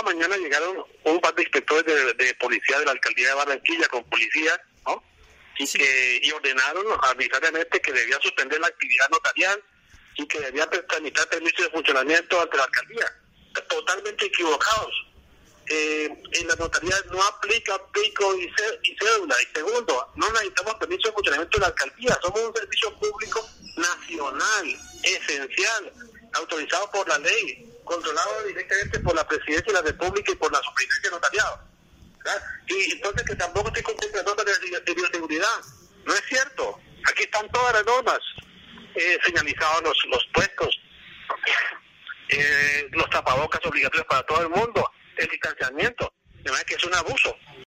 mañana llegaron un par de inspectores de policía de la alcaldía de Barranquilla con policía, ¿no? Y ordenaron arbitrariamente que debía suspender la actividad notarial y que debía tramitar permiso de funcionamiento ante la alcaldía. Totalmente equivocados. En la notaría no aplica pico y cédula. Y segundo, no necesitamos permiso de funcionamiento de la alcaldía. Somos un servicio público nacional, esencial, autorizado por la ley, controlado directamente por la Presidencia de la República y por la Superintendencia de Notariado, ¿verdad? Y entonces que tampoco estoy cumpliendo las normas de bioseguridad. No es cierto. Aquí están todas las normas, señalizados los puestos, los tapabocas obligatorios para todo el mundo, el distanciamiento. De manera que es un abuso.